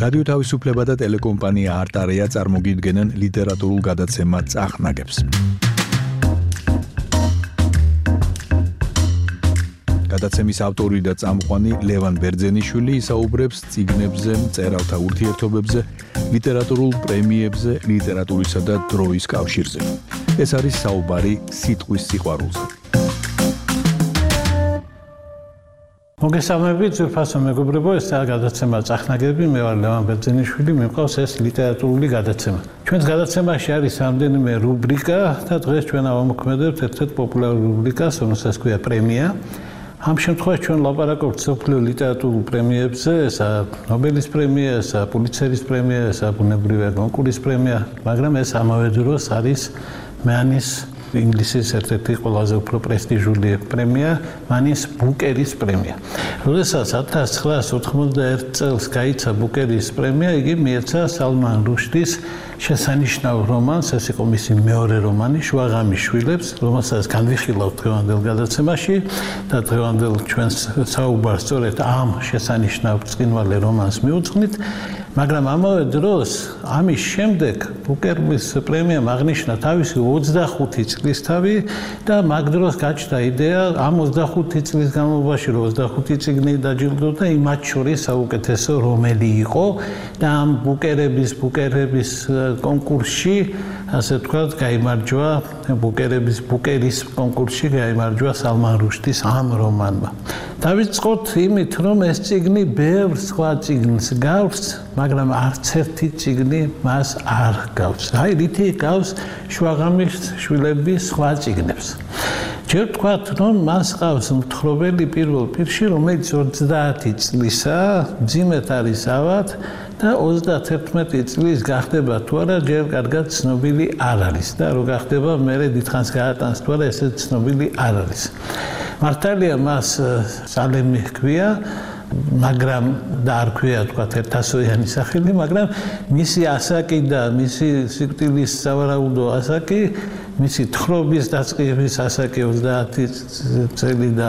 რადიო თავისუფლება და ტელეკომპანია არტარია წარმოგიდგენენ ლიტერატურულ გადაცემა წახნაგებს. გადაცემის ავტორი და წამყვანი ლევან ბერძენიშვილი ისაუბრებს წიგნებზე, მწერალთა ურთიერთობებზე, ლიტერატურულ პრემიებზე, ლიტერატურისა და დროის კავშირზე. ეს არის საუბარი სიტყვის სიყვარულზე. მოგესალმებით, ძვირფასო მეგობრებო, ეს გადაცემა წახნაგები, მე ვარ ლევან ბერძენიშვილი, მიყავს ეს ლიტერატურული გადაცემა. ჩვენს გადაცემაში არის რამდენიმე რუბრიკა და დღეს ჩვენ ავამოქმედებთ ერთ-ერთ პოპულარულ რუბრიკას, რომელსაც ქვია პრემია. ამ შემთხვევაში ჩვენ ლაპარაკობთ მსოფლიო ლიტერატურულ პრემიებზე, ესაა ნობელის პრემია, ესაა პულიცერის პრემია, ესაა ბუნებრივი კონკურსის პრემია, მაგრამ ეს ამავე დროს არის მანის ინგლისის ერთ-ერთი ყველაზე უფრო პრესტიჟული პრემია, მანის ბუკერის პრემია. როდესაც 1991 წელს გაიცა ბუკერის პრემია, იგი მიეცა სალმან რუშდის შესანიშნავ რომანს, ეს იყო მისი მეორე რომანი, შუაღამის შვილებს, რომელსაც განვიხილავთ დღევანდელ გადაცემაში და დღევანდელ ჩვენს საუბარს სწორედ ამ შესანიშნავ ბრწყინვალე რომანს მიუძღვნით. მაგრამ ამავე დროს ამის შემდეგ ბუკერის პრემიამ აღნიშნა თავისი 25 წლისთავი და მაგ დროს გაჩნდა იდეა ამ 25 წლის განმავლობაში 25 წიგნი დაჯილდოვდა, იმათ შორის საუკეთესო რომელი იყო და ამ ბუკერების კონკურსში, ასე ვთქვათ, გაიმარჯვა ბუკერის კონკურსში გაიმარჯვა სალმან რუშდის ამ რომანმა. დავიწყოთ იმით, რომ ეს წიგნი ბევრ სხვა წიგნს გავს, მაგრამ არც ერთი წიგნი მას არ გავს. აი, რითი გავს შუაღამის შვილების სხვა წიგნებს. ჯერ ვთქვათ, რომ მას ყავს მთხრობელი პირველ პირში, რომელიც 30 წლისაა, მძიმედ არის ავად და 31 წლის გახდება თუ არა, ჯერ კარგად ცნობილი არ არის და რო გახდება, მერე დიდხანს გაატანს თუ არა, ესე ცნობილი არ არის. მართალია მას სალემი ჰქვია, მაგრამ და არ ქვია თქვა ერთასოიანი სახელი, მაგრამ მისი ასაკი და მისი სიკვდილის სავარაუდო ასაკი, მისი თხრობის დაწყების ასაკი 30 წელი და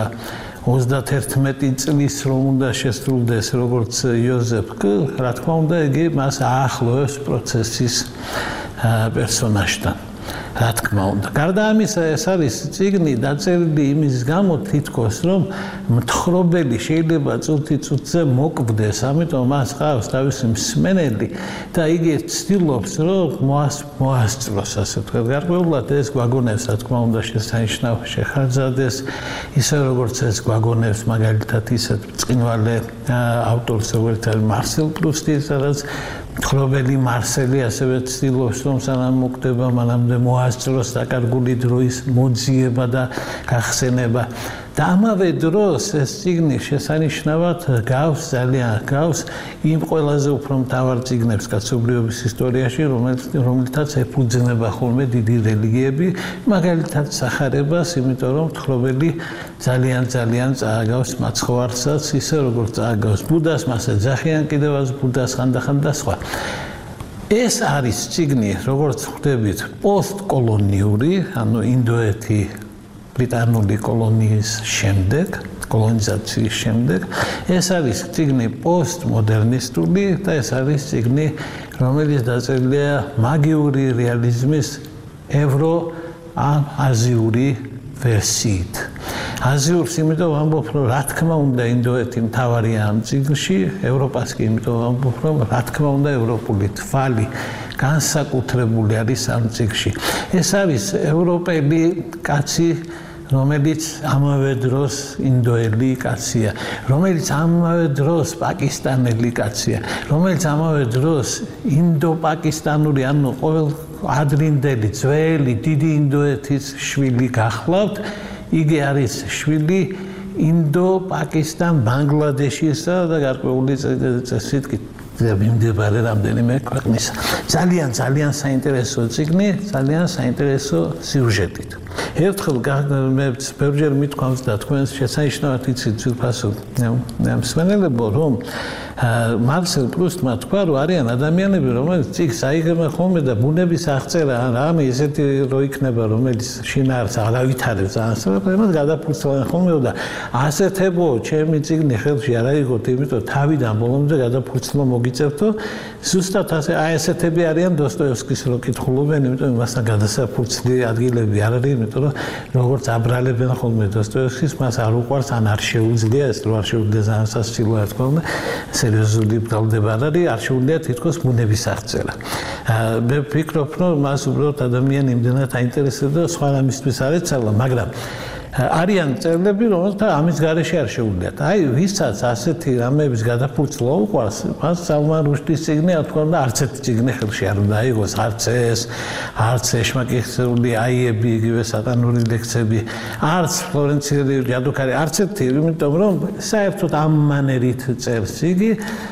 31 წლის რომ უნდა შესრულდეს როგორც იოზეფ კ, რა თქმა უნდა, იგი მას აახლოებს პროცესის პერსონაჟთან. რა თქმა უნდა. გარდა ამისა, ეს არის წიგნი დაწერილი იმის გამო თითქოს, რომ მთხრობელი შეიძლება წუთი-წუთზე მოკვდეს, ამიტომ მას ყავს თავისი მსმენელი და იგი ცდილობს, რომ მოასწროს, ასე ვთქვათ, გარკვეულად ეს გვაგონებს, რა თქმა უნდა, შესანიშნავ შეხარძადეს, ისე როგორც ეს გვაგონებს მაგალითად ისეთ ბრწყინვალე ავტორს, როგორც მარსელ პრუსტი, სადაც მთხრობელი მარსელი ასევე ცდილობს, რომ სანამ მოკვდება, მანამდე მოასწროს დაკარგული დროის მოძიება და გახსენება. და ამავე დროს ეს წიგნი შესანიშნავად ძალიან გავს იმ ყველაზე უფრო მთავარ წიგნებს კაცობრიობის ისტორიაში, რომელთაც ეფუძნება ხოლმე დიდი რელიგიები, მაგალითად სახარებას, იმიტომ რომ მთხრობელი ძალიან წააგავს მაცხოვარსაც, ისე როგორც წააგავს ბუდას, მას ეძახიან კიდევაც ბუდას ხანდახან და სხვა. ეს არის წიგნი, როგორც ხვდებით, პოსტკოლონიური, ანუ ინდოეთი ბრიტანული კოლონიის შემდეგ, კოლონიზაციის შემდეგ, ეს არის წიგნი პოსტმოდერნისტული და ეს არის წიგნი, რომელიც დაწერილია მაგიური რეალიზმის აზიური ვერსიით. აზიურს იმიტომ ვამბობ, რომ რა თქმა უნდა ინდოეთი მთავარია ამ წიგნში, ევროპას კი იმიტომ ვამბობ, რომ რა თქმა უნდა ევროპული თვალი განსაკუთრებული არის ამ წიგნში. ეს არის ევროპელი კაცი, რომელიც ამავე დროს ინდოელი კაცია, რომელიც ამავე დროს პაკისტანელი კაცია, რომელიც ამავე დროს ინდო-პაკისტანური, ანუ ყოველ ადრინდელი ძველი დიდი ინდოეთის შვილი გახლავთ. იგი არის შვილი ინდო-პაკისტან-ბანგლადეშისა და გარკვეული წესით მიმდებარე რამდენიმე ქვეყნის. ძალიან საინტერესო წიგნი, ძალიან საინტერესო სიუჟეტით. ერთხელ მე ბევრჯერ მithქვამს და თქვენს შესანიშნავად იცით ძვირფასო მსმენელებო, რომ მარსელ პრუსტმა თქვა, რომ არიან ადამიანები, რომელიც წიგნს აიღებენ ხოლმე და ბუნების აღწერა, რამე ესეთი რო იქნება, რომელიც შინაარსს არავითარებს ამას გადაფურცლავენ ხოლმე და ასეთებო ჩემი წიგნი ხელში არ აიღოთ, იმიტომ თავიდან ბოლომდე გადაფურცლო მოგიწევთო, ზუსტად ასე აი ესეთები არიან დოსტოევსკის რო კითხულობენ, იმიტომ მასთან გადასაფურცლი ადგილები არ არის, იმიტომ რომ როგორც აბრალებენ ხოლმე დოსტოევსკის, მას არ უყვარს ან არ შეუძლია ეს რო არ შეუძლია სასაცილოა თქო, სერიოზული ბრალდება არ არის, არ შეუძლია თითქოს ბუნების აღწერა. მე ვფიქრობ, რომ მას უბრალოდ ადამიანი იმდენად აინტერესებდა, სხვა რამისთვის არ ეცალა, მაგრამ არიან წერილები, რომელთა ამის გარეშე არ შეუძლიათ. აი, ვისაც ასეთი რამების გადაფურცლა უყვარს, მას სალმან რუშდის წიგნი, თქო, და არც ერთი წიგნი ხელში არ უნდა აიღოს, არც ეს, არც ეშმაკიხსეული აიები, იგივე სატანური ლექსები, არც ფლორენციული ჯადოქარი, არც ერთი, იმიტომ რომ საერთოდ ამ მანერით წერს იგი,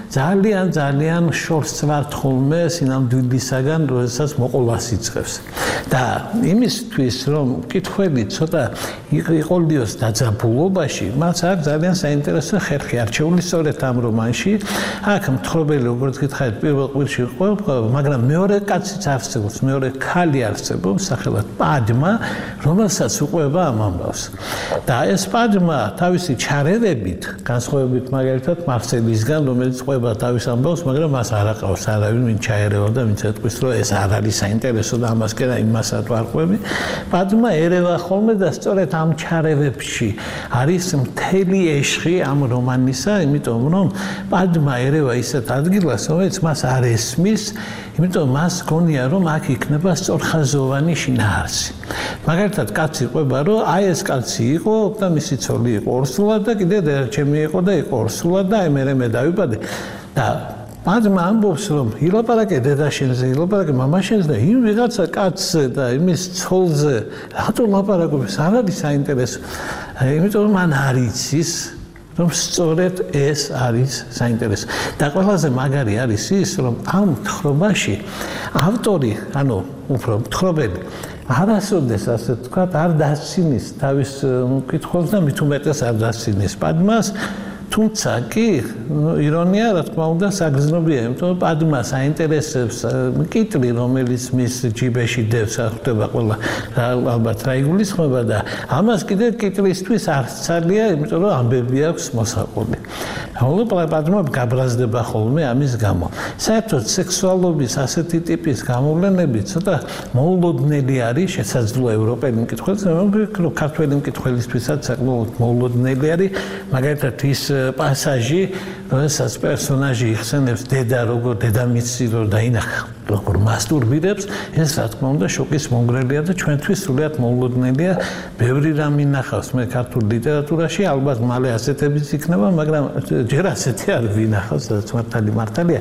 ძალიან შორს ვართ ხოლმე სინამდვილისაგან, როდესაც მოყოლას იწყებს. და იმისთვის, რომ მკითხველი ცოტა იყოლიოს დაძაბულობაში, მას აქ ძალიან საინტერესო ხერხი არჩეული სწორედ ამ რომანში. აქ მთხრობელი, როგორც გითხარით, პირველ ყვირში იყო, მაგრამ მეორე კაციც არსებობს, მეორე ქალი არსებობს, სახელად პადმა, რომელსაც უყვება ამ ამბავს. და ეს პადმა თავისი ჩარევებით, განსხვავებით მაგალითად მარსელისგან, რომელიც ყვება თავის ამბავს, მაგრამ მას არ აყავს არავინ, ვინ ჩაერევა და ვინც ეტყვის, რომ ეს არ არის საინტერესო და ამასკენ იმასაც არ ყვები. პადმა ერევა ხოლმე და სწორედ ამ ჩარევებში არის მთელი ეშხი ამ რომანისა, იმიტომ რომ პადმა ერევა ისეთ ადგილას, რომელიც მას არ ესმის, იმიტომ მას გონია, რომ აქ იქნება სწორხაზოვანი შინაარსი. მაგალითად, კაცი ყვება, რომ აი ეს კაცი იყო და მისი ცოლი იყო ორსულად და კიდე ჩემი იყო და იყო ორსულად და აი მე დავიბადე და პადმა ამბობს, რომ ილაპარაკე დედაშენზე, ილაპარაკე მამაშენზე და იმ ვიღაცა კაცზე და იმის ცოლზე რატო ლაპარაკობს, არ არის საინტერესო. იმიტომ რომ მან არ იცის, რომ სწორედ ეს არის საინტერესო. და ყველაზე მაგარი არის ის, რომ ამ თხრობაში ავტორი, ანუ უფრო მთხრობელი არასოდეს ასე თქვა, არ დასცინის თავის მკითხველს და მით უმეტეს არ დასცინის პადმას. თუმცა კი ირონია, რა თქმა უნდა, საგრძნობია, იმიტომ რომ პადმას აინტერესებს კიტრი, რომელიც მის ჯიბეში დევს, ხდება ყველა ალბათ რა იგულისხმება და ამას კიდე კიტრისთვის არ ცალია, იმიტომ რომ ამბები აქვს მოსაყოლი. ხოლო პადმა გაბრაზდება ხოლმე ამის გამო. საერთოდ სექსუალობის ასეთი ტიპის გამოვლენები ცოტა მოულოდნელი არის, შესაძლოა ევროპელი მკითხველს, მაგრამ ქართველი მკითხველისთვისაც საკმაოდ მოულოდნელი არის, მაგალითად ის პასაჟი, როდესაც პერსონაჟი იხსენებს დედა, როგორ დედამისი რო დაინახა, როგორ მასტურბირებს, ეს რა თქმა უნდა შოკის მომგვრელია და ჩვენთვის სრულიად მოულოდნელია. ბევრი რამ ინახავს მე ქართულ ლიტერატურაში, ალბათ მალე ასეთებიც იქნება, მაგრამ ჯერ ასეთი არ ვინახავს, რაც მართალია.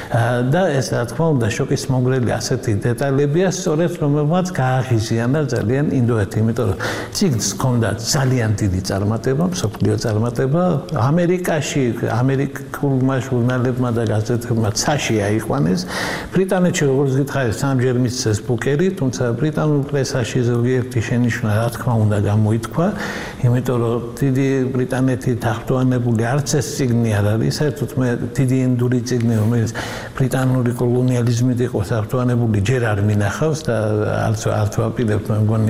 და ეს რა თქმა უნდა შოკის მომგვრელი ასეთი დეტალებია, სწორედ რომელმაც გააღიზიანა ძალიან ინდოეთი, იმიტომ რომ წიგნს ჰქონდა ძალიან დიდი წარმატება, მსოფლიო წარმატება, ამერიკაში, ამერიკულმა ჟურნალებმა და გაზეთებმა ცაში აიყვანეს. ბრიტანეთში როგორც გითხარით, სამჯერ მისცეს ბუკერი, თუმცა ბრიტანულ პრესაში ზოგიერთი შენიშვნა რა თქმა უნდა გამოითქვა, იმიტომ რომ დიდი ბრიტანეთი თახვანებული არც ეს წიგნი არ არის, საერთოდ მე დიდი ინდური წიგნი, რომელიც ბრიტანული კოლონიალიზმით იყო თახვანებული, ჯერ არ მინახავს და არც ვაპირებ, მე მგონი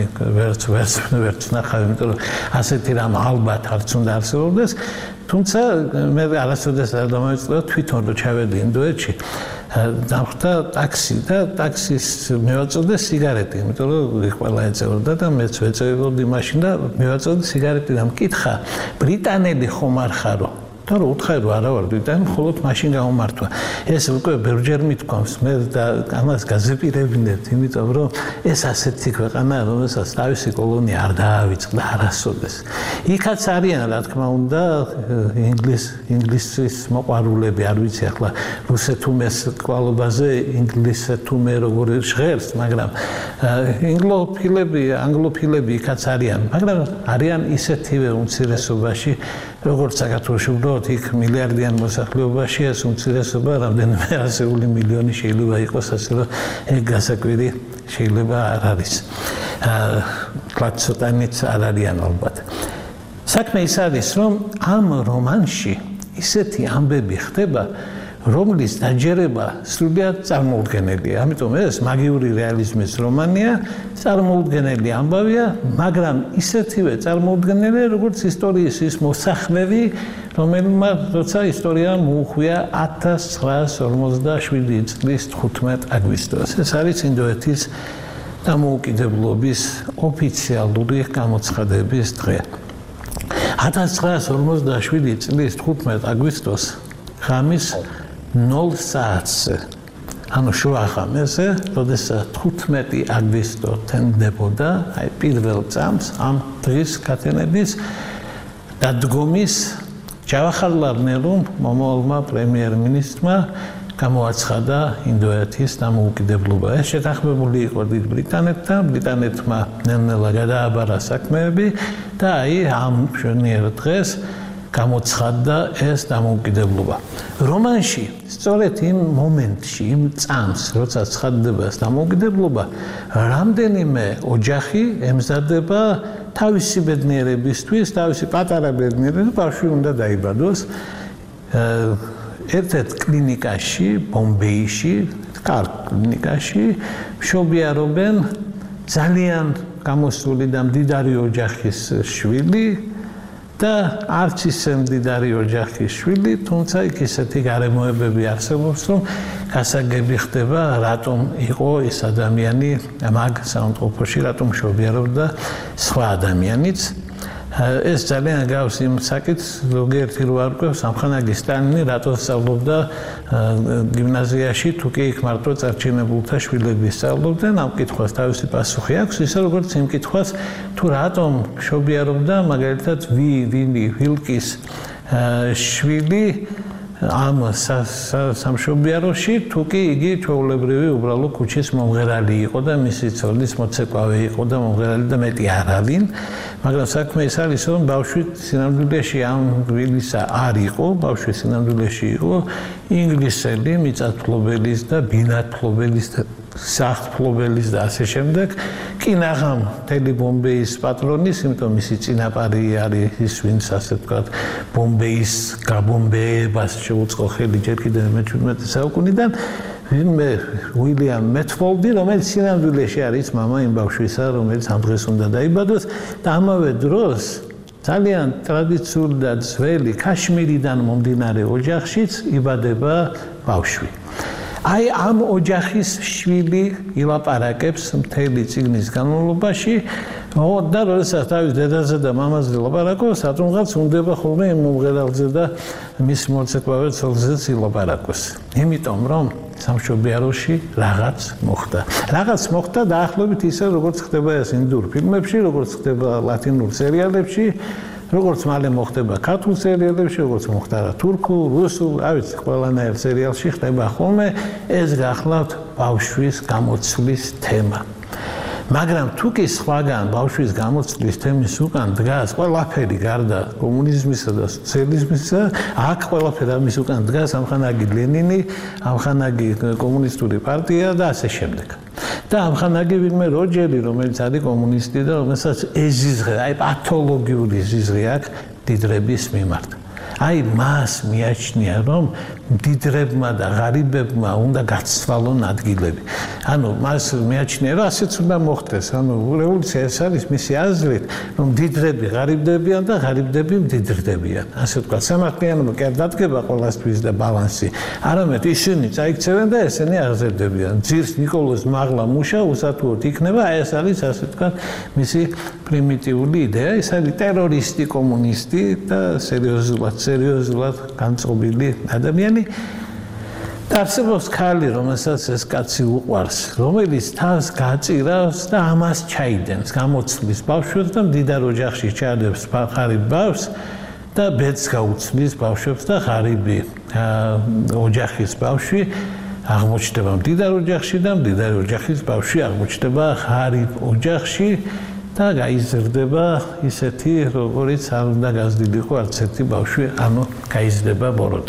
ვერც ნახავ, იმიტომ რომ ასეთი რამ ალბათ არც უნდა არსებობდეს. თუმცა მე არასოდეს არ დამოეწყდა თვითონ რომ ჩავედი ინდოეთში დავხვდა ტაქსი და ტაქსის მევაწოდე სიგარეტი, იმიტომ რომ ყველა ეწეოდა და მეც ვეწევოდი მაშინ და მევაწოდე სიგარეტი და მკითხა ბრიტანელი ხომ არ ხარო? და რო უთხრა რომ არა ვარ ბრიტანელი, მხოლოდ მაშინ გამომართვა. ეს უკვე ბევრჯერ მithქვამს, მე და ამას გაზეპირებინებთ, იმიტომ რომ ეს ასეთი ქვეყანა, რომელსაც თავისი კოლონია არ დაავიწყდა არასოდეს. იქაც არიან, რა თქმა უნდა, ინგლისის მოყვარულები, არ ვიცი ახლა რუსეთუმეს კვალობაზე ინგლისეთუმე როგორ ჟღერს, მაგრამ ანგლოფილები იქაც არიან, მაგრამ არიან ისეთივე უმცირესობაში, როგორც საქართველოში უბრალოდ იქ მილიარდიან მოსახლეობაში ეს უმცირესობა რამდენიმე ასეული მილიონი შეიძლება იყოს, ასე რომ ეგ გასაკვირი შეიძლება არ არის. ცოტანიც არ არიან ალბათ. საქმე ის არის, რომ ამ რომანში ისეთი ამბები ხდება, რომლის დაჯერება სრულიად წარმოუდგენელია. ამიტომ ეს მაგიური რეალიზმის რომანია, წარმოუდგენელი ამბავია, მაგრამ ისეთივე წარმოუდგენელია, როგორც ისტორიის ის მოსახმევი, რომელმაც როცა ისტორია მოუხვია 1947 წლის 15 აგვისტოს. ეს არის ინდოეთის დამოუკიდებლობის ოფიციალური გამოცხადების დღე. 1947 წლის 15 აგვისტოს ღამის 0 საათზე, ანუ შუა ღამეზე, როდესაც 15 აგვისტო თენდებოდა, აი პირველ წამს ამ დღის გათენების დადგომის ჯავაჰარლალ ნერუმ მომავალმა პრემიერ-მინისტრმა გამოაცხადა ინდოეთის დამოუკიდებლობა. ეს შეთანხმებული იყო დიდ ბრიტანეთთან, ბრიტანეთმა ნელ-ნელა გადააბარა საქმეები და აი ამ მშვენიერ დღეს გამოცხადდა ეს დამოუკიდებლობა. რომანში, სწორედ იმ მომენტში, იმ წამს, როცა ცხადდება ეს დამოუკიდებლობა, რამდენიმე ოჯახი ემზადება თავისი ბედნიერებისთვის, თავისი პატარა ბედნიერების ბავშვი უნდა დაიბადოს. ერთ-ერთ კლინიკაში, ბომბეიში, კარგ კლინიკაში, მშობიარობენ ძალიან გამოსული და მდიდარი ოჯახის შვილი და არც ისე მდიდარი ოჯახის შვილი, თუმცა იქ ისეთი გარემოებები არსებობს, რომ გასაგები ხდება, რატომ იყო ეს ადამიანი მაგ საუნდტროფოში, რატომ მშობიარობდა სხვა ადამიანიც. ეს ძალიან გავს იმ საკითხს, ზოგიერთი რო არ ყვევს, სამხანაგი სტალინი რატო სწავლობდა გიმნაზიაში, თუ კი იქ მარტო წარჩინებულთა შვილები სწავლობდნენ, ამ კითხვას თავისი პასუხი აქვს, ისე როგორც იმ კითხვას, თუ რატომ მშობიარობდა მაგალითად ვილკის შვილი ამ სამშობიაროში, თუ კი იგი ჩვეულებრივი უბრალო ქუჩის მომღერალი იყო და მისი ცოლის მოცეკვავე იყო და მომღერალი და მეტი არავინ. მაგრამ საქმე ის არის, რომ ბავშვი სინამდვილეში ამ ვილისა არ იყო, ბავშვი სინამდვილეში იყო ინგლისელი მიწათმფლობელის და ბინათმფლობელის და საღვთმფლობელის და ასე შემდეგ. კი ნაღამ მთელი ბომბეის პატრონის, იმიტომ მისი წინაპარი არის ის, ვინც ასე ვთქვათ, ბომბეის გაბომბეებას შეუწყო ხელი ჯერ კიდევ მე-17 საუკუნიდან, ვინმე უილიამ მეტფოლდი, რომელიც სინამდვილეში არის მამა იმ ბავშვისა, რომელიც ამ დღეს უნდა დაიბადოს და ამავე დროს ძალიან ტრადიციული და ძველი ქაშმირიდან მომდინარე ოჯახშიც იბადება ბავშვი. აი ამ ოჯახის შვილი ილაპარაკებს მთელი წიგნის განმავლობაში და როდესაც თავის დედაზე და მამაზე ლაპარაკობს, რატომღაც უნდება ხოლმე იმ მომღერალზე და მის მოცეკვავე ცოლზეც ილაპარაკოს. იმიტომ რომ სამშობიაროში რაღაც მოხდა. რაღაც მოხდა დაახლოებით ისე, როგორც ხდება ეს ინდურ ფილმებში, როგორც ხდება ლათინურ სერიალებში, როგორც მალე მოხდება ქართულ სერიალებში, როგორც მოხდა თურქულ, რუსულ, რა ვიცი, ყველანაირ სერიალში ხდება ხოლმე ეს გახლავთ ბავშვის გამოცვლის თემა. მაგრამ თუ კი სხვაგან ბავშვის გამოცვლის თემის უკან დგას ყველაფერი გარდა კომუნიზმისა და სოციალიზმისა, აქ ყველაფერი ამის უკან დგას ამხანაგი ლენინი, ამხანაგი კომუნისტური პარტია და ასე შემდეგ. და ამხანაგი ვინმე როჯერი, რომელიც არის კომუნისტი და რომელსაც ეზიზღე, აი პათოლოგიური ზიზღი აქვს დიდრების მიმართ. აი მას მიაჩნია, რომ დიდრებმა და ღარიბებმა უნდა გაცვალონ ადგილები. ანუ მას მიაჩნია, რომ ასეც უნდა მოხდეს. ანუ რევოლუცია ეს არის მისი აზრით, რომ დიდრები ღარიბდებიან და ღარიბდები მდიდრდებიან. ასე ვთქვათ, სამართლიანობა კი არ დადგება ყველასთვის და ბალანსი. არამედ ისინი წაიქცევენ და ესენი აღზევდებიან. ძირს ნიკოლოზ მაღლა მუშა უსათუოდ იქნება, აი ეს არის ასე ვთქვათ, მისი პრიმიტიული იდეა. ეს არის ტერორისტი, კომუნისტი და სერიოზულად განწყობილი ადამიანი. და არსებობს ქალი, რომელსაც ეს კაცი უყვარს, რომელიც თავს გააწირავს და ამას ჩაიდენს, გამოცვლის ბავშვებს და მდიდარ ოჯახში ჩაადებს ღარიბ ბავშვს და ბედს გაუცნის ბავშვებს და ღარიბი ოჯახის ბავშვი აღმოჩნდება მდიდარ ოჯახში და მდიდარი ოჯახის ბავშვი აღმოჩნდება ღარიბ ოჯახში და გაიზრდება ისეთი, როგორც არ უნდა გაზრდილიყო არც ერთი ბავშვი, ანუ გაიზრდება ბოროტი.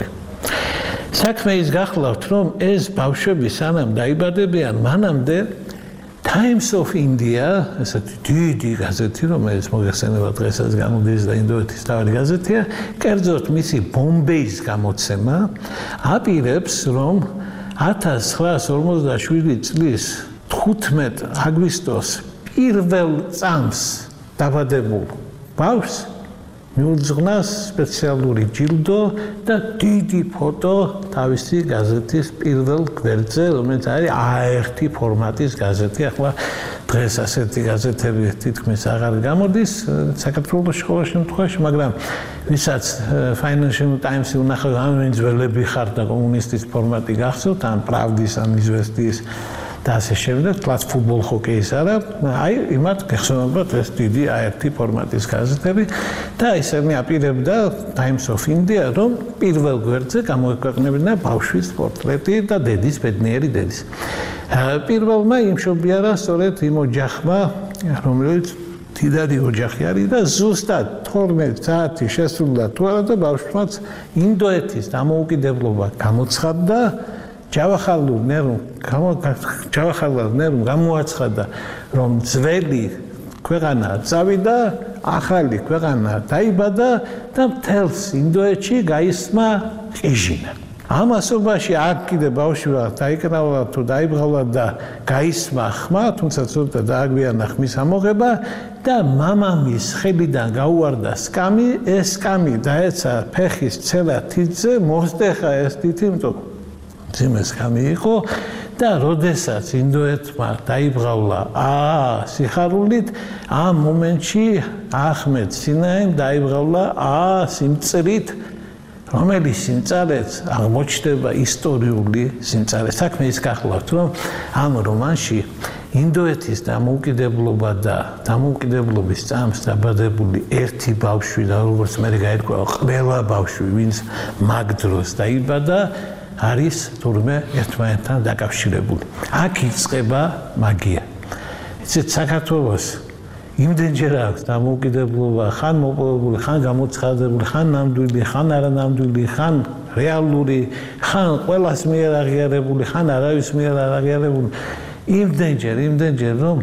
საქმე ის გახლავთ, რომ ეს ბავშვები სანამ დაიბადებიან, მანამდე Times of India, ესეთი დიდი გაზეთი, რომელიც მოგეხსენება დღესაც გამოდის და ინდოეთის მთავარი გაზეთია, კერძოდ მისი ბომბეის გამოცემა აპირებს, რომ 1947 წლის 15 აგვისტოს პირველ წამს დაბადებულ ბავშვს მიუძღვნას სპეციალური ჯილდო და დიდი ფოტო თავისი გაზეთის პირველ გვერდზე, რომელიც არის A1 ფორმატის გაზეთი. ახლა დღეს ასეთი გაზეთები თითქმის აღარ გამოდის საქართველოს ყოველ შემთხვევაში, მაგრამ ვისაც Financial Times-ი უნახავთ, ან ძველები ხართ და კომუნისტის ფორმატი გახსოვთ, ან Pravdis, ან Izvestis და ასე შემდეგ, თლაც ფუტბოლ ჰოკეის არა, აი იმათ გეხსოვებათ ეს დიდი A1 ფორმატის გაზეთები და ისინი აპირებდა Times of India, რომ პირველ გვერდზე გამოექვეყნებინა ბავშვის პორტრეტი და დედის, ბედნიერი დედის. პირველმა იმშობიარა სწორედ იმ ოჯახმა, რომელიც დიდარი ოჯახი არის და ზუსტად 12 საათი შესრულდა თუ არა და ბავშვმაც ინდოეთის დამოუკიდებლობა გამოცხადდა. ჯავაჰარლალ ნერუმ გამოაცხადა, რომ ძველი ქვეყანა წავიდა, ახალი ქვეყანა დაიბადა და მთელს ინდოეთში გაისმა ყიჟინა. ამ ასობაში აქ კიდე ბავშვი დაიკრავლა თუ დაიბღავლა და გაისმა ხმა, თუმცა ცოტა დააგვიანა ხმის ამოღება და მამამის ხელიდან გაუვარდა სკამი, ეს სკამი დაეცა ფეხის ცელა თითზე, მოსტეხა ეს თითი, ძიმეს ხამი იყო და როდესაც ინდოეთმა დაიბღავლა სიხარულით, ამ მომენტში აჰმედ სინაიმ დაიბღავლა სიმწრით, რომელიც სიმწარეც აღმოჩნდება ისტორიული სიმწარე. საქმე ის გახლავთ, რომ ამ რომანში ინდოეთის დამოუკიდებლობა და დამოუკიდებლობის წამს დაბადებული ერთი ბავშვი და როგორც მე გაირკვევა, ყველა ბავშვი, ვინც მაგ დროს დაიბადა, არის თურმე ერთმანეთთან დაკავშირებული. აქ იწყება მაგია. იცით, საქართველოს იმდენჯერ აქვს დამოუკიდებლობა, ხან მოპოვებული, ხან გამოცხადებული, ხან ნამდვილი, ხან არანამდვილი, ხან რეალური, ხან ყველას მიერ აღიარებული, ხან არავის მიერ არ აღიარებული. იმდენჯერ, რომ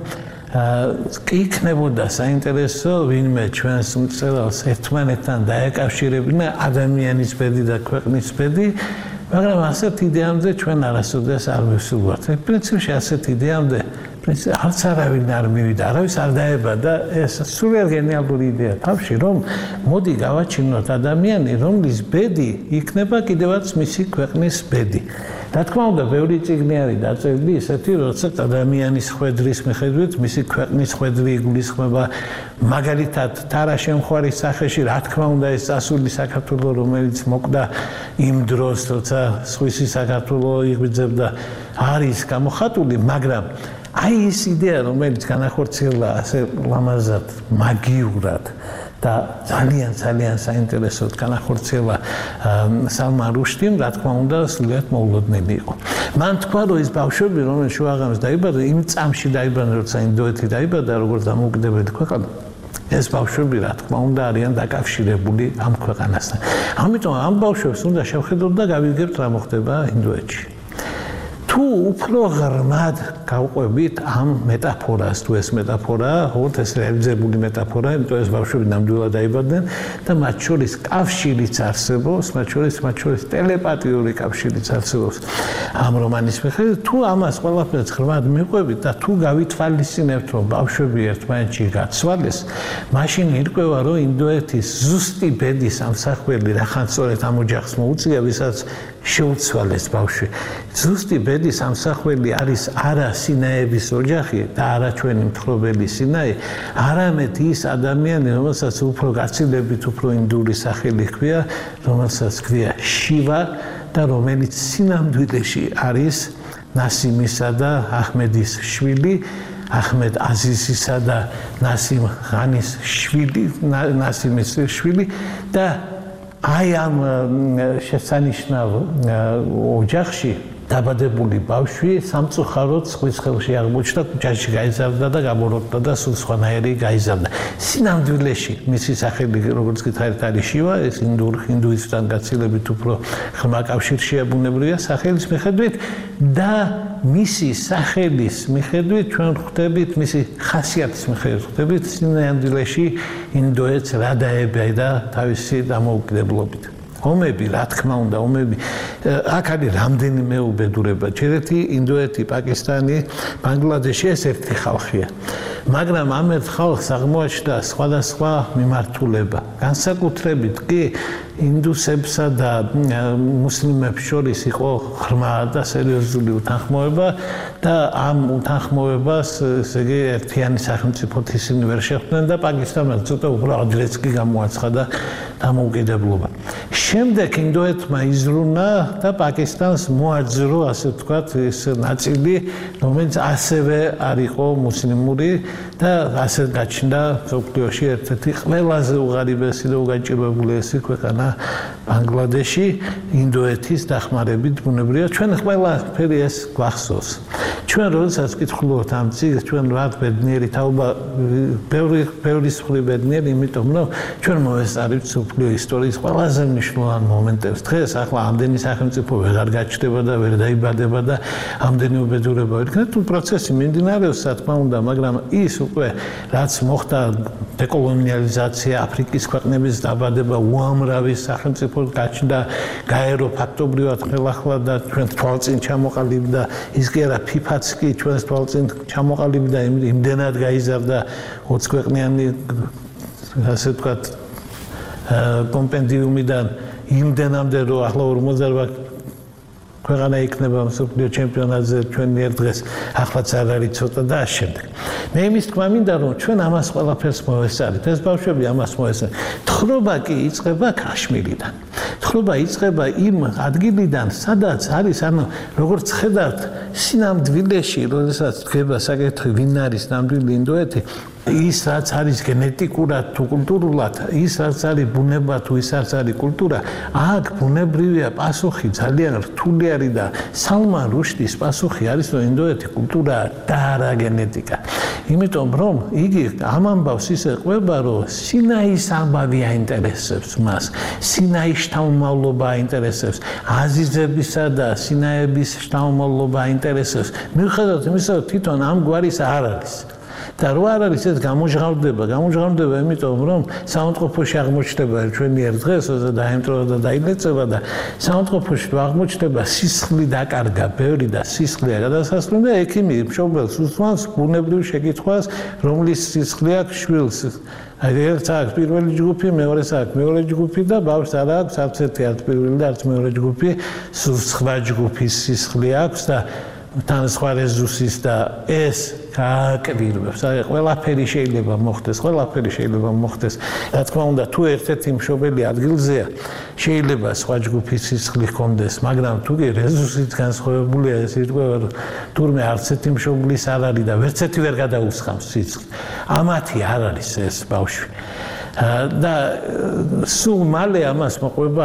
კი იქნებოდა საინტერესო ვინმე ჩვენს მწერალს ერთმანეთთან დაეკავშირებინა ადამიანის ბედი და ქვეყნის ბედი, მაგრამ ასეთ იდეამდე ჩვენ არასოდეს არ მივსულვართ. პრინციპში ასეთ იდეამდე არც არავინ არ მივიდა, არავის არ დაებადა ეს სულიერ გენიალური იდეა თავში, რომ მოდი გავაჩინოთ ადამიანი, რომლის ბედი იქნება კიდევაც მისი ქვეყნის ბედი. რა თქმა უნდა, ბევრი წიგნი არის დაწერილი ისეთი, როდესაც ადამიანის ხვედრის მიხედვით მისი ქვეყნის ხვედრი იგულისხმება, მაგალითად თარა შემხواრის სახეში, რა თქმა უნდა, ეს წასული საქართველო, რომელიც მოკვდა იმ დროს, როცა სხვისი საქართველო იღვიძებდა, არის გამოხატული, მაგრამ აი ეს იდეა, რომელიც განახორციელა ასე ლამაზად, მაგიურად და ძალიან საინტერესოდ განახორციელა სალმან რუშდიმ, რა თქმა უნდა, სრულიად მოულოდნელი იყო. მან თქვა, რომ ეს ბავშვები, რომელიც შუაღამის დაიბადა, იმ წამში დაიბადა, როცა ინდოეთი დაიბადა, როგორც დამოუკიდებელი ქვეყანა, ეს ბავშვები, რა თქმა უნდა, არიან დაკავშირებული ამ ქვეყანასთან. ამიტომ ამ ბავშვებს უნდა შევხედოთ და გავიგებთ, რა მოხდება ინდოეთში. თუ უფრო ღრმად გავყვებით ამ მეტაფორას, თუ ეს მეტაფორაა, ხოთ ეს რეალიზებული მეტაფორაა, იმიტომ ეს ბავშვები ნამდვილად დაიბადნენ და მათ შორის კავშირიც არსებობს, მათ შორის ტელეპათიური კავშირიც არსებობს ამ რომანის მიხედვით. თუ ამას ყველაფერს ღრმად მივყვებით და თუ გავითვალისწინებთ, რომ ბავშვები ერთმანეთში გაცვალეს, მაშინ ირკვევა, რომ ინდოეთის ზუსტი ბედის ამსახველი რახან სწორედ ამ ოჯახს მოუწია, ვისაც შეუცვალეს ბავშვი. ზუსტი ბედის ამსახველი არის არა სინაების ოჯახი და არა ჩვენი მთხრობელი სინაი, არამედ ის ადამიანი, რომელსაც უფრო გაცილებით უფრო ინდური სახელი ჰქვია, რომელსაც ჰქვია შივა და რომელიც სინამდვილეში არის ნასიმისა და აჰმედის შვილი, აჰმედ აზიზისა და ნასიმ ხანის შვილი, ნასიმის შვილი და აი ამ შესანიშნავ ოჯახში დაბადებული ბავშვი სამწუხაროდ სხვის ხელში აღმოჩნდა, კუჭაში გაიზარდა და გამოროქდა და სულ სხვანაირი გაიზარდა. სინამდვილეში მისი სახელი როგორც გითხარით არის შივა, ეს ინდუისტთან გაცილებით უფრო ღრმა კავშირშია ბუნებრივია სახელის მიხედვით და მისი სახელის მიხედვით ჩვენ ხვდებით, მისი ხასიათის მიხედვით ხვდებით სინამდვილეში ინდოეთს რა დაებდა თავისი დამოუკიდებლობით. ომები, რა თქმა უნდა, ომები. აქ არის რამდენიმე უბედურება. ჩერეთი, ინდოეთი, პაკისტანი, ბანგლადეში ეს ერთი ხალხია. მაგრამ ამ ერთ ხალხს აღმოაჩნდა სხვადასხვა მიმართულება. განსაკუთრებით კი ინდუსებსა და მუსლიმებს შორის იყო ღრმა და სერიოზული უთანხმოება და ამ უთანხმოებას ესე იგი ერთიანი სახელმწიფოთ ისინი ვერ შეხვდნენ და პაკისტანმა ცოტა უფრო ადრეც კი გამოაცხადა დამოუკიდებლობა. შემდეგ ინდოეთმა იზრუნა და პაკისტანს მოაძრო, ასე ვთქვათ, ეს ნაწილი, რომელიც ასევე არ იყო მუსლიმური და ასე გაჩნდა მსოფლიოში ერთ-ერთი ყველაზე უღარიბესი და უგაჭირვებულესი ქვეყანა ბანგლადეში ინდოეთის დახმარებით ბუნებრივია. ჩვენ ყველაფერი ეს გვახსოვს. ჩვენ როდესაც ვკითხულობთ ამ წიგნს, ჩვენ ვართ ბედნიერი თაობა, ბევრი სხვი ბედნიერი, იმიტომ რომ ჩვენ მოვესწარით მსოფლიო ისტორიის ყველაზე მნიშვნელოვან მომენტებს. დღეს ახლა ამდენი სახელმწიფო ვეღარ გაჩნდება და ვერ დაიბადება და ამდენი უბედურება ვერ იქნება. თუ პროცესი მიმდინარეობს, რა თქმა უნდა, მაგრამ ის უკვე რაც მოხდა დეკოლონიალიზაცია, აფრიკის ქვეყნების დაბადება, უამრავი სახელმწიფო გაჩნდა, გაერო ფაქტობრივად ხელახლა და ჩვენ თვალწინ ჩამოყალიბდა, ის კი არა ფიფაც კი ჩვენს თვალწინ ჩამოყალიბდა, იმდენად გაიზარდა 20 ქვეყნიანი ასე ვთქვათ კომპენდიუმიდან იმდენამდე რომ ახლა 58 ქვეყანა იქნება მსოფლიო ჩემპიონატზე ჩვენი ერთ დღეს ახლაც არ არის ცოტა და ამ შემდეგ. მე იმის თქმა მინდა რომ ჩვენ ამას ყველაფერს მოვესწარით. ეს ბავშვები ამას მოვესწარით. თხრობა კი იწყება ქაშმირიდან. თხრობა იწყება იმ ადგილიდან, სადაც არის, ანუ როგორც ხედავთ, სინამდვილეში, როდესაც დგება საკითხი, ვინ არის ნამდვილი ინდოეთი, ის რაც არის გენეტიკურად თუ კულტურულად, ის რაც არის ბუნება თუ ის რაც არის კულტურა, აქ ბუნებრივია პასუხი ძალიან რთული არის და სალმან რუშდის პასუხი არის, რომ ინდოეთი კულტურაა და არა გენეტიკა. იმიტომ რომ იგი ამ ამბავს ისე ყვება, რომ სინაის ამბავი აინტერესებს მას, სინაის შთამომავლობა აინტერესებს, აზიზებისა და სინაების შთამომავლობა აინტერესებს. მიუხედავად იმისა, რომ თვითონ ამ გვარის არ არის. და რო არ არის ეს გამოჟღავდება, იმიტომ რომ საავადმყოფოში აღმოჩნდება ჩვენი ერთ დღეს და დაემტროდა და დაილეწება და საავადმყოფოში აღმოჩნდება სისხლი დაკარგა, ბევრი და სისხლია გადასასვლელი და ექიმი მშობელს უსვამს ბუნებრივ შეკითხვას, რომლის სისხლი აქვს შვილს. ერთ აქვს პირველი ჯგუფი, მეორეს აქვს მეორე ჯგუფი და ბავშვს არ აქვს არც ერთი არც პირველი და არც მეორე ჯგუფი, სხვა ჯგუფის სისხლი აქვს და თან სხვა რეზუსის და ეს გააკრიბებს. ყველაფერი შეიძლება მოხდეს. რა თქმა უნდა, თუ ერთ-ერთი მშობელი ადგილზეა, შეიძლება სხვა ჯგუფის სისხლი ჰქონდეს, მაგრამ თუ კი რეზუსით განსხვავებულია, ეს ირკვევა, რომ თურმე არც ერთი მშობლის არ არის და ვერც ერთი ვერ გადაუსხამს სისხლს. ამათი არ არის ეს ბავშვი. და სულ მალე ამას მოყვება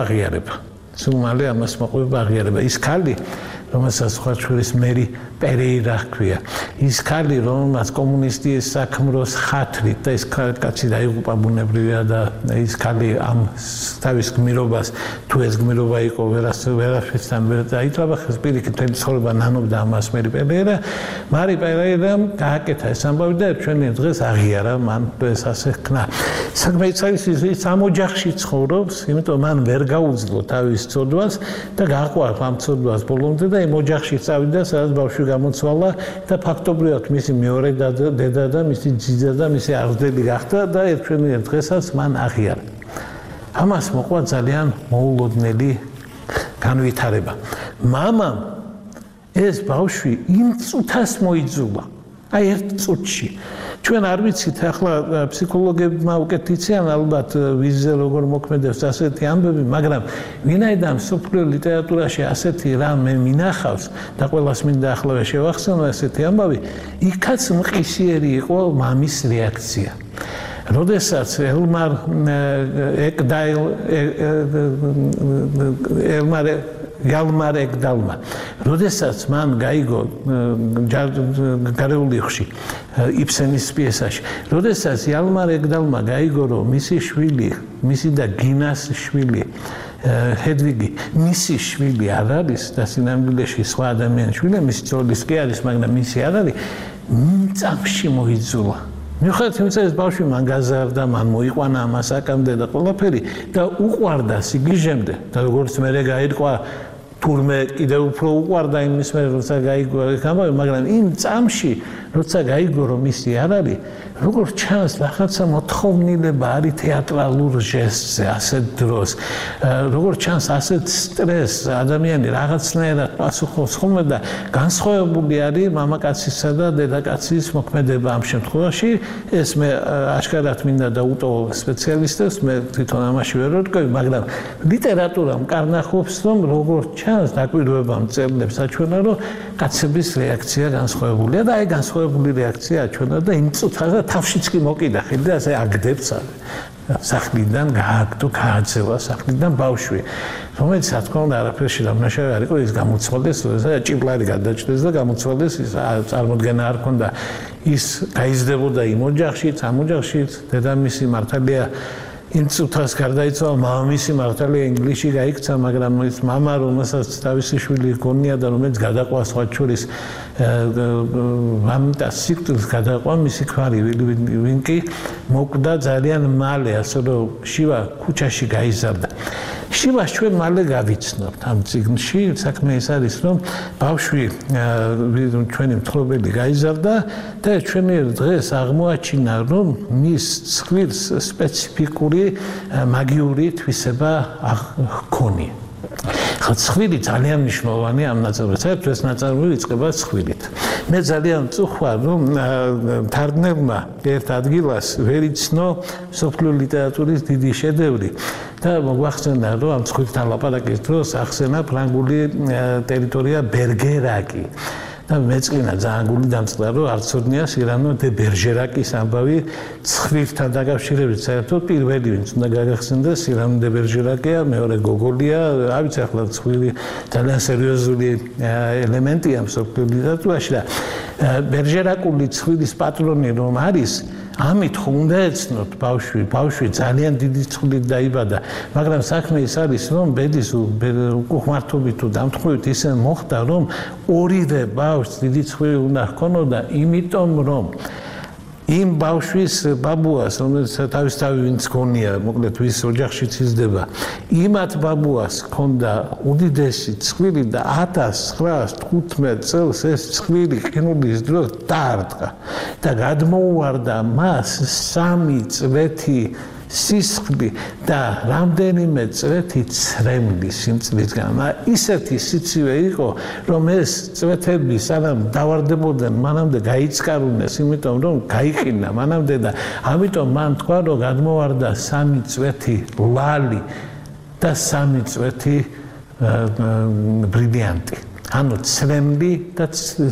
აღიარება. ის ქალი რომელსაც სხვა შორის მერი პერეირა ჰქვია. ის ქალი, რომელსაც კომუნისტის საქმროს ხათრით და ეს კაცი დაიღუპა ბუნებრივია და ის ქალი ამ თავის გმირობას, თუ ეს გმირობა იყო ვერასოდეს ვერ დაიწყებახეს პირიქით მთელი ცხოვრება ნანობდა ამას მერი პერეირა. მარი პერეირამ გააკეთა ეს ამბავი და ჩვენი დღეს აღიარა მან ეს ასე ხნა. საქმე ის არის ის ამ ოჯახში ცხოვრობს, იმიტომ მან ვერ გაუძლო თავის ცოდვას და გაყვარს ამ ცოდვას ბოლომდე და იმ ოჯახში წავიდა, სადაც ბავშვი გამოცვალა და ფაქტობრივად მისი მეორე დედა და მისი ძიძა და მისი აღზრდელი გახდა და ჩვენი დღესაც მან აღიარა. ამას მოყვა ძალიან მოულოდნელი განვითარება. მამამ ეს ბავშვი იმ წუთას მოიძულა. აი ერთ წუთში. ჩვენ არ ვიცით ახლა ფსიქოლოგებმა უკეთ იციან ალბათ ვიზზე როგორ მოქმედებს ასეთი ამბები, მაგრამ ვინაიდან მსოფლიო ლიტერატურაში ასეთი რამე მინახავს და ყველას მინდა ახლავე შევახსენო ასეთი ამბავი, იქაც მყისიერი იყო მამის რეაქცია. როდესაც Yalmar Ekdalma. როდესაც მან გაიგო გარეული ხში იბსენის პიესაში. როდესაც Yalmar Ekdalma გაიგო, რომ მისი შვილი, მისი და გინას შვილი ჰედვიგი მისი შვილი არ არის და სინამდვილეში სხვა ადამიანის შვილი, მისი ძოლის კი არის, მაგრამ მისი არ არის, წამში მოიძულა. მიუხედავად იმისა, ეს ბავშვი მან გაზარდა, მან მოიყვანა ამას აკამდე და ყველაფერი და უყვარდა სიგიჟემდე და როგორც მე გაირკვა თურმე კიდევ უფრო უყვარდა იმის მერე როცა გაიგო, მაგრამ იმ წამში როცა გაიგო, რომ ისი არ არის, როგორც ჩანს, რაღაცა მოთხოვნილება არის თეატრალურ ჟესტზე ასეთ დროს. როგორც ჩანს, ასეთ სტრესს ადამიანი რაღაცნაირად პასუხობს ხოლმე და განსხვავებული არის მამაკაცისა და დედაკაცის მოქმედება ამ შემთხვევაში. ეს მე აშკარად მინდა დაუტოვო სპეციალისტებს, მე თვითონ ამაში ვერ ვერკვევი, მაგრამ ლიტერატურამ კარნახობს, რომ როგორც ჩანს, დაკვირვება მწერლებს აჩვენა, რომ კაცების რეაქცია განსხვავებულია და აი განსხვავებული რეაქცია აჩვენა და იმ წუთაზე თავშიც კი მოკიდა ხელი და ასე აგდებს სახლიდან გააგდო, გააძევა სახლიდან ბავშვი, რომელიც რა თქმა უნდა არაფერში დამნაშავე არ იყო, ის გამოцვალეს, ჭიბლარი გადაჭდეს და გამოцვალეს, ის წარმოდგენა არ ჰქონდა, ის გაიზრდებოდა იმ ოჯახშიც, ამ ოჯახშიც, დედამისი მართალია იმ წუთას გარდაიცვალა, მამამისი მართალია ინგლისში გაიქცა, მაგრამ ის მამა, რომელსაც თავისი შვილი ჰქონია და რომელიც გადაყვა სხვა შორის მამთა სიკვდილს გადაყვა მისი ქმარი ვინ კი მოკვდა ძალიან მალე, ასე რომ შივა ქუჩაში გაიზარდა. შივას ჩვენ მალე გავიცნობთ ამ წიგნში, საქმე ის არის, რომ ბავშვი ჩვენი მთხრობელი გაიზარდა და ჩვენი დღეს აღმოაჩინა, რომ მის ცხვირს სპეციფიკური მაგიური თვისება ჰქონია. ცხვირი ძალიან მნიშვნელოვანია ამ ნაწარმოებაში. საერთოდ ეს ნაწარმოები იწყება ცხვირით. მე ძალიან მწუხარ, რომ თარგმნელმა ერთ ადგილას ვერ იცნო სოფლიო ლიტერატურის დიდი შედევრი და მოგვახსენა, რომ ამ ცხვირთან ლაპარაკის დროს ახსენა ფრანგული ტერიტორია ბერგერაკი. და მეწყინა ძალიან გული დამწყდა, რომ არ ცოდნია სირანო დე ბერჟერაკის ამბავი ცხვირთან დაკავშირებით. საერთოდ პირველი ვინც უნდა გაგახსენდეს სირანო დე ბერჟერაკია, მეორე გოგოლია, არ ვიცი ახლა ცხვირი ძალიან სერიოზული ელემენტია მსოფლიო ლიტერატურაში და ბერჟერაკული ცხვირის პატრონი რომ არის, ამით უნდა ეცნოთ ბავშვი ძალიან დიდი ცხვირით დაიბადა, მაგრამ საქმე ის არის, რომ ბედის უკუღმართობით თუ დამთხოვით ისე მოხდა, რომ ორივე ბავშვს დიდი ცხვირი უნდა ჰქონოდა, იმიტომ რომ იმ ბავშვის ბაბუას, რომელიც თავისთავად ვინც გონია, მოკლედ ვის ოჯახშიც იზრდება, იმათ ბაბუას ჰქონდა უდიდესი ცხვირი და 1915 წელს ეს ცხვირი ყინულის დროს დაარტყა და გადმოუვარდა მას 3 წვეთი სისხლი და რამდენიმე წვეთი ცრემლი სიმწვრისგან. ისეთი სიცივე იყო, რომ ეს წვეთები სანამ დავარდებოდნენ, მანამდე გაიწყარულნეს, იმიტომ რომ გაიყინა მანამდე და ამიტომ მან თქვა, რომ გადმოვარდა 3 წვეთი ლალი და 3 წვეთი ბრილიანტი. ანუ ცრემლი და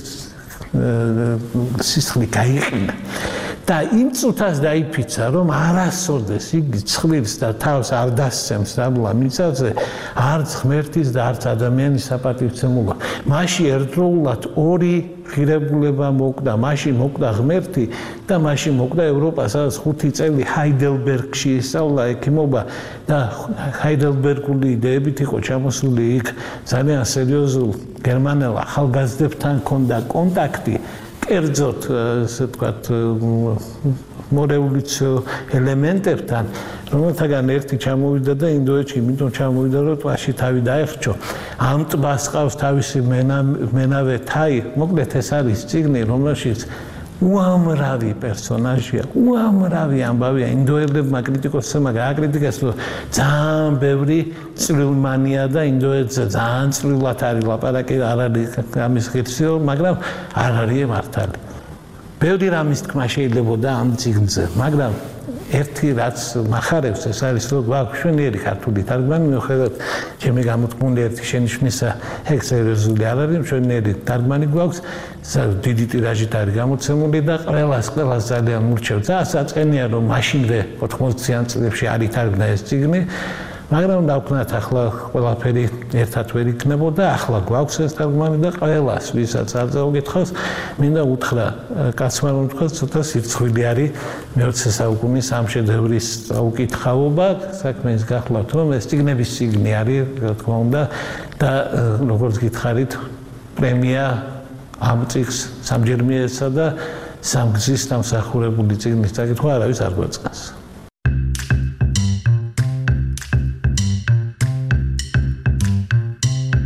სისხლი გაიყინა. და იმ წუთას დაიფიცა, რომ არასოდეს იგი ცხვირს და თავს არ დასცემს დაბლა მიწაზე, არც ღმერთის და არც ადამიანის საპატივცემულობა. მაშინ ერთდროულად ორი ღირებულება მოკვდა, მაშინ მოკვდა ღმერთი და მაშინ მოკვდა ევროპა, სადაც 5 წელი ჰაიდელბერგში ისწავლა ექიმობა და ჰაიდელბერგული იდეებით იყო ჩამოსული იქ ძალიან სერიოზულ გერმანელ ახალგაზრდებთან ჰქონდა კონტაქტი. კერძოდ, ასე ვთქვათ, მორეულიცო ელემენტებთან, რომელთაგან ერთი ჩამოვიდა და ინდოეთში, იმიტომ ჩამოვიდა, რომ ტბაში თავი დაეხრჩო. ამ ტბას ყავს თავისი მენავე თაი, მოკლედ ეს არის წიგნი, რომელშიც უამრავი პერსონაჟია, უამრავი ამბავია. ინდოელებმა კრიტიკოსებმა გააკრიტიკეს, რომ ძალიან ბევრი წვრილმანია და ინდოეთზე ძალიან წვრილად არის ლაპარაკი, არ არის ამის ღირსი, მაგრამ არ არის მართალი. ბევრი რამის თქმა შეიძლებოდა ამ წიგნზე, მაგრამ ერთი რაც მახარებს ეს არის, რომ გვაქვს შვენიერი ქართული თარგმანი, მიუხედავად ჩემი გამოთქმული ერთი შენიშვნისა ეგ სერიოზული არ არის, შვენიერი თარგმანი გვაქვს, დიდი ტირაჟით არის გამოცემული და ყველას ძალიან მურჩევ. ძალიან საწყენია, რომ მაშინვე 80-იან წლებში არ ითარგმნა ეს წიგნი. მაგრამ დავკნათ ახლა ყველაფერი ერთად ვერ იქნებოდა, ახლა გვაქვს ეს თარგმანი და ყველას, ვისაც არ წაუკითხავს, მინდა უთხრა, კაცმა რომ თქვა, ცოტა სირცხვილი არის მე-20 საუკუნის ამ შედევრის უკითხავობა, საქმე ის გახლავთ, რომ ეს წიგნების წიგნი არის, რა თქმა უნდა, და როგორც გითხარით, პრემია ამ წიგნს სამჯერ მიეცა და სამგზის დამსახურებული წიგნის წაკითხვა არავის არ გვაწყენს.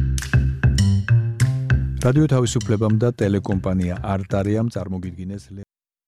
რადიო თავისუფლებამ და ტელეკომპანია არტარიამ წარმოგიდგინეს